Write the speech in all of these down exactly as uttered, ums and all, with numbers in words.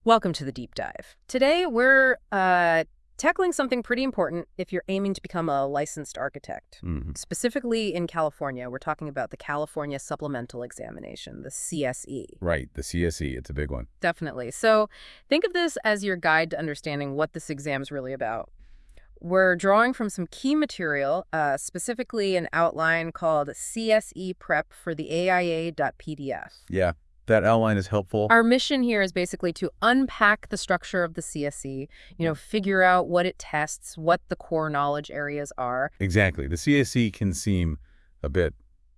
Welcome to the deep dive. Today, we're uh, tackling something pretty important if you're aiming to become a licensed architect. Mhm. Specifically in California, we're talking about the California Supplemental Examination, the C S E. Right, the C S E, it's a big one. Definitely. So think of this as your guide to understanding what this exam's really about. We're drawing from some key material, uh, specifically an outline called C S E Prep for the A I A dot P D F. Yeah, that outline is helpful. Our mission here is basically to unpack the structure of the C S E, you know, figure out what it tests, what the core knowledge areas are. Exactly. The C S E can seem a bit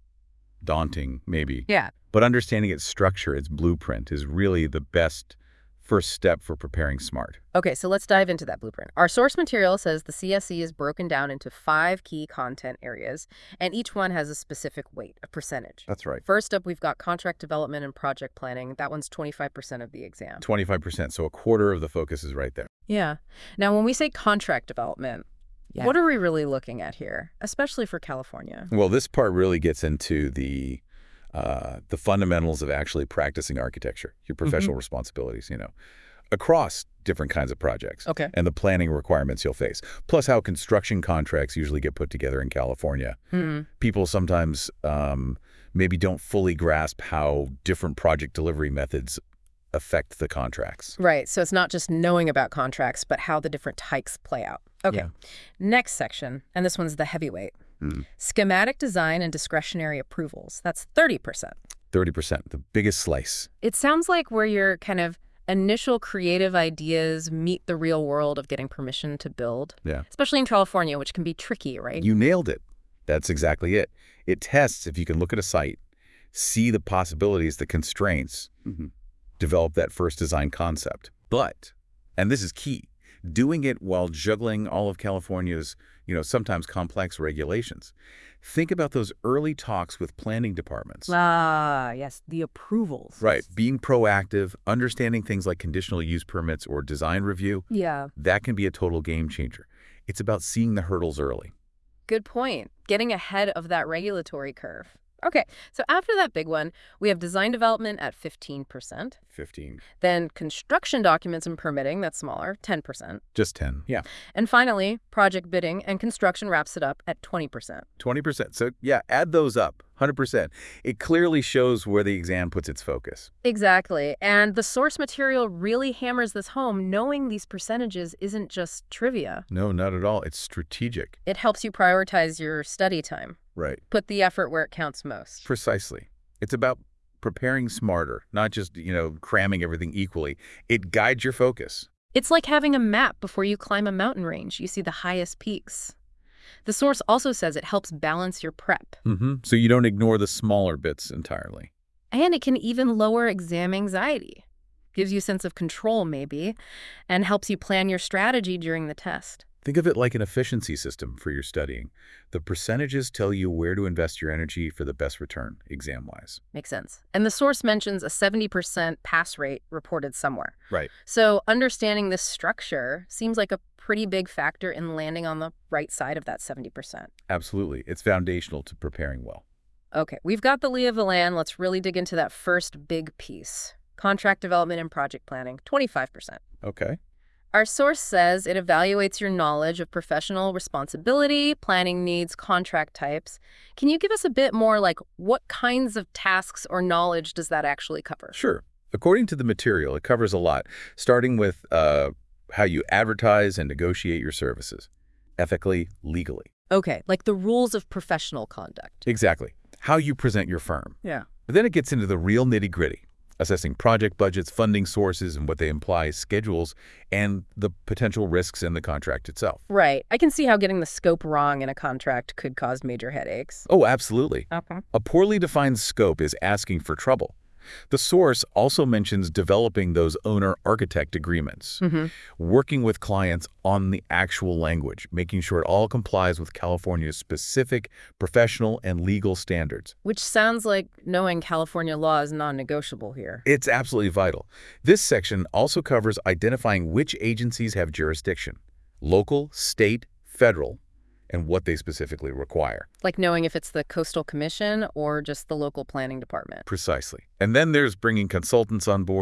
daunting, maybe. Yeah. But understanding its structure, its blueprint, is really the best first step for preparing smart. Okay, so let's dive into that blueprint. Our source material says the C S E is broken down into five key content areas, and each one has a specific weight, a percentage. That's right. First up, we've got contract development and project planning. That one's twenty-five percent of the exam. twenty-five percent, so a quarter of the focus is right there. Yeah. Now, when we say contract development, Yeah. what are we really looking at here, especially for California? Well, this part really gets into the uh, the fundamentals of actually practicing architecture, your professional responsibilities, you know, across different kinds of projects. Okay. And the planning requirements you'll face, plus how construction contracts usually get put together in California. Hmm. People sometimes um, maybe don't fully grasp how different project delivery methods affect the contracts. Right. So it's not just knowing about contracts, but how the different types play out. Okay. Yeah. Next section, and this one's the heavyweight. Mm. Schematic design and discretionary approvals. That's thirty percent. thirty percent, the biggest slice. It sounds like where your kind of initial creative ideas meet the real world of getting permission to build, Yeah. especially in California, which can be tricky, right? You nailed it. That's exactly it. It tests if you can look at a site, see the possibilities, the constraints, develop that first design concept. But, and this is key, doing it while juggling all of California's, you know, sometimes complex regulations. Think about those early talks with planning departments. Ah, yes, the approvals. Right. Being proactive, understanding things like conditional use permits or design review, Yeah, that can be a total game changer. It's about seeing the hurdles early. good point. Getting ahead of that regulatory curve. Okay, so after that big one, we have design development at fifteen percent. fifteen. Then construction documents and permitting, that's smaller, ten percent. Just ten. Yeah. And finally, project bidding and construction wraps it up at twenty percent. twenty percent. So yeah, add those up. one hundred percent. It clearly shows where the exam puts its focus. Exactly. And the source material really hammers this home. Knowing these percentages isn't just trivia. No, not at all. It's strategic. It helps you prioritize your study time. Right. Put the effort where it counts most. Precisely. It's about preparing smarter, not just, you know, cramming everything equally. It guides your focus. It's like having a map before you climb a mountain range. You see the highest peaks. The source also says it helps balance your prep. Mm-hmm. So you don't ignore the smaller bits entirely. And it can even lower exam anxiety. Gives you a sense of control, maybe, and helps you plan your strategy during the test. Think of it like an efficiency system for your studying. The percentages tell you where to invest your energy for the best return, exam-wise. Makes sense. And the source mentions a seventy percent pass rate reported somewhere. Right. So understanding this structure seems like a pretty big factor in landing on the right side of that seventy percent. Absolutely. It's foundational to preparing well. Okay, we've got the lay of the land. Let's really dig into that first big piece. Contract development and project planning, twenty-five percent. Okay. Our source says it evaluates your knowledge of professional responsibility, planning needs, contract types. Can you give us a bit more, like, what kinds of tasks or knowledge does that actually cover? Sure. According to the material, it covers a lot, starting with uh, how you advertise and negotiate your services, ethically, legally. Okay, like the rules of professional conduct. Exactly. How you present your firm. Yeah. But then it gets into the real nitty-gritty, assessing project budgets, funding sources, and what they imply, schedules, and the potential risks in the contract itself. Right. I can see how getting the scope wrong in a contract could cause major headaches. Oh, absolutely. Okay. A poorly defined scope is asking for trouble. The source also mentions developing those owner-architect agreements, Mm-hmm. working with clients on the actual language, making sure it all complies with California's specific professional and legal standards. Which sounds like knowing California law is non-negotiable here. It's absolutely vital. This section also covers identifying which agencies have jurisdiction, local, state, federal, and what they specifically require. Like knowing if it's the Coastal Commission or just the local planning department. Precisely. And then there's bringing consultants on board,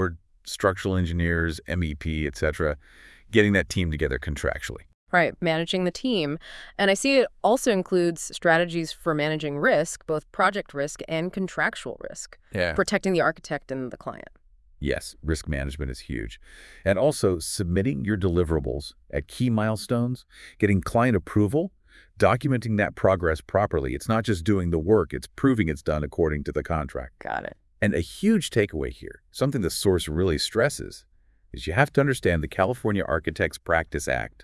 structural engineers, M E P, et cetera, getting that team together contractually. Right, managing the team. And I see it also includes strategies for managing risk, both project risk and contractual risk, Yeah. protecting the architect and the client. Yes, risk management is huge. And also submitting your deliverables at key milestones, getting client approval, documenting that progress properly. It's not just doing the work, it's proving it's done according to the contract. Got it. And a huge takeaway here, something the source really stresses, is you have to understand the California Architects Practice Act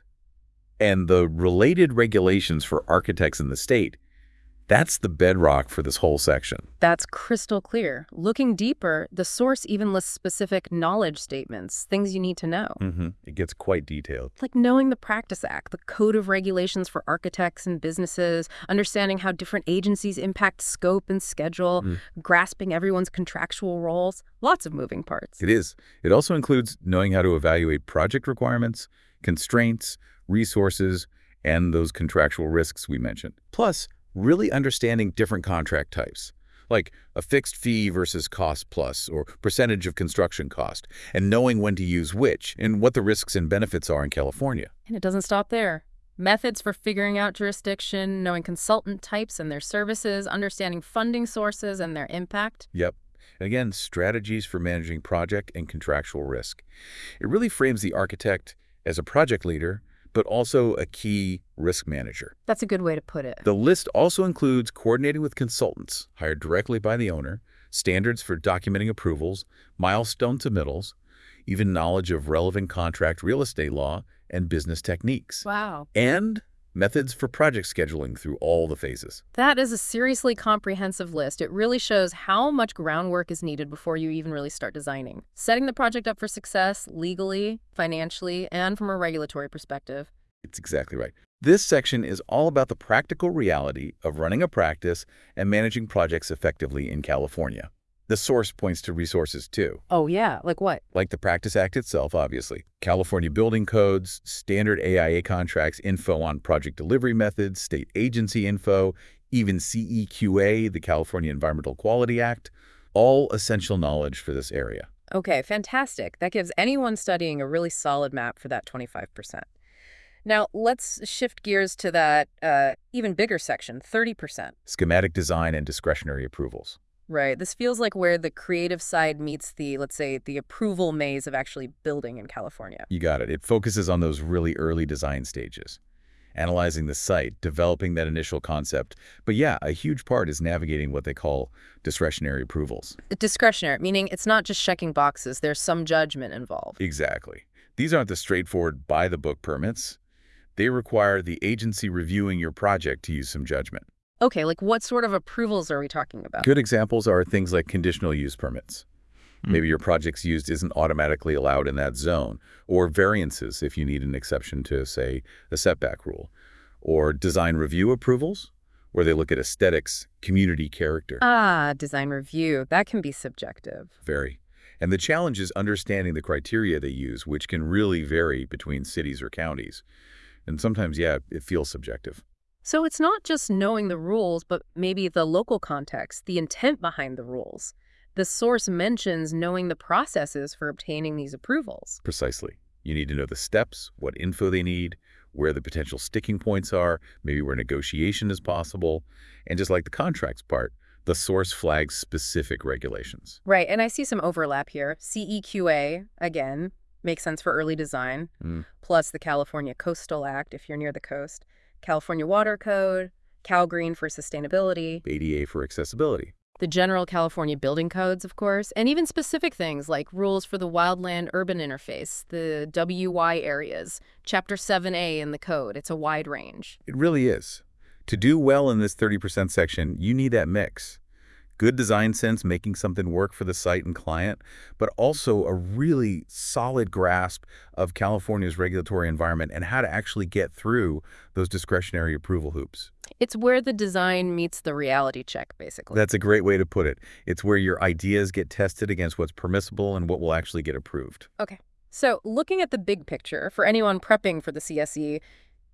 and the related regulations for architects in the state. That's the bedrock for this whole section. That's crystal clear. Looking deeper, the source even lists specific knowledge statements, things you need to know. Mm-hmm. It gets quite detailed. Like knowing the Practice Act, the code of regulations for architects and businesses, understanding how different agencies impact scope and schedule, Mm. grasping everyone's contractual roles. Lots of moving parts. It is. It also includes knowing how to evaluate project requirements, constraints, resources, and those contractual risks we mentioned. Plus, really understanding different contract types, like a fixed fee versus cost plus or percentage of construction cost, and knowing when to use which and what the risks and benefits are in California. And it doesn't stop there. Methods for figuring out jurisdiction, knowing consultant types and their services, understanding funding sources and their impact. Yep. And again, strategies for managing project and contractual risk. It really frames the architect as a project leader, but also a key risk manager. That's a good way to put it. The list also includes coordinating with consultants hired directly by the owner, standards for documenting approvals, milestone submittals, even knowledge of relevant contract real estate law and business techniques, Wow. and methods for project scheduling through all the phases. That is a seriously comprehensive list. It really shows how much groundwork is needed before you even really start designing. Setting the project up for success legally, financially, and from a regulatory perspective. It's exactly right. This section is all about the practical reality of running a practice and managing projects effectively in California. The source points to resources too, Oh, yeah. Like what? like the Practice Act itself, obviously, California building codes, standard A I A contracts, info on project delivery methods, state agency info, even C E Q A, the California Environmental Quality Act, all essential knowledge for this area. Okay, fantastic. That gives anyone studying a really solid map for that twenty-five percent. Now, let's shift gears to that uh, even bigger section, thirty percent. Schematic design and discretionary approvals. Right. This feels like where the creative side meets the, let's say, the approval maze of actually building in California. You got it. It focuses on those really early design stages, analyzing the site, developing that initial concept. But yeah, a huge part is navigating what they call discretionary approvals. Discretionary, meaning it's not just checking boxes. There's some judgment involved. Exactly. These aren't the straightforward by-the-book permits. They require the agency reviewing your project to use some judgment. Okay, like what sort of approvals are we talking about? Good examples are things like conditional use permits. Maybe your project's used isn't automatically allowed in that zone, or variances if you need an exception to, say, a setback rule, or design review approvals, where they look at aesthetics, community character. Ah, design review. That can be subjective. Very. And the challenge is understanding the criteria they use, which can really vary between cities or counties. And sometimes, yeah, it feels subjective. So it's not just knowing the rules, but maybe the local context, the intent behind the rules. The source mentions knowing the processes for obtaining these approvals. Precisely. You need to know the steps, what info they need, where the potential sticking points are, maybe where negotiation is possible. And just like the contracts part, the source flags specific regulations. Right, and I see some overlap here. C E Q A, again, makes sense for early design, Mm. plus the California Coastal Act if you're near the coast, California Water Code, CalGreen for sustainability, A D A for accessibility. the general California building codes, of course, and even specific things like rules for the wildland-urban interface, the W Y areas, Chapter seven A in the code. It's a wide range. It really is. To do well in this thirty percent section, you need that mix. Good design sense, making something work for the site and client, but also a really solid grasp of California's regulatory environment and how to actually get through those discretionary approval hoops. It's where the design meets the reality check, basically. That's a great way to put it. It's where your ideas get tested against what's permissible and what will actually get approved. Okay. So looking at the big picture, for anyone prepping for the C S E,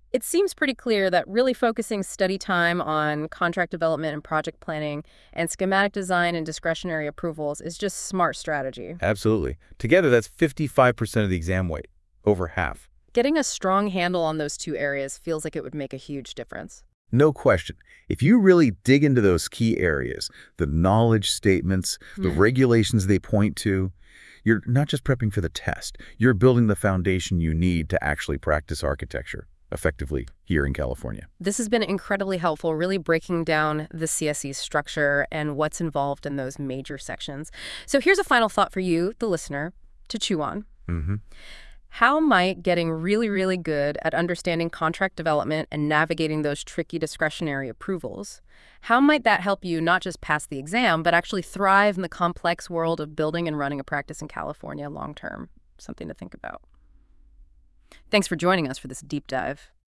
It seems pretty clear that really focusing study time on contract development and project planning and schematic design and discretionary approvals is just smart strategy. Absolutely. Together, that's fifty-five percent of the exam weight, over half. Getting a strong handle on those two areas feels like it would make a huge difference. No question. If you really dig into those key areas, the knowledge statements, the Hmm. regulations they point to, you're not just prepping for the test. You're building the foundation you need to actually practice architecture effectively here in California. This has been incredibly helpful, really breaking down the C S E structure and what's involved in those major sections. So here's a final thought for you, the listener, to chew on. Mm-hmm. How might getting really, really good at understanding contract development and navigating those tricky discretionary approvals, how might that help you not just pass the exam, but actually thrive in the complex world of building and running a practice in California long term? Something to think about. Thanks for joining us for this deep dive.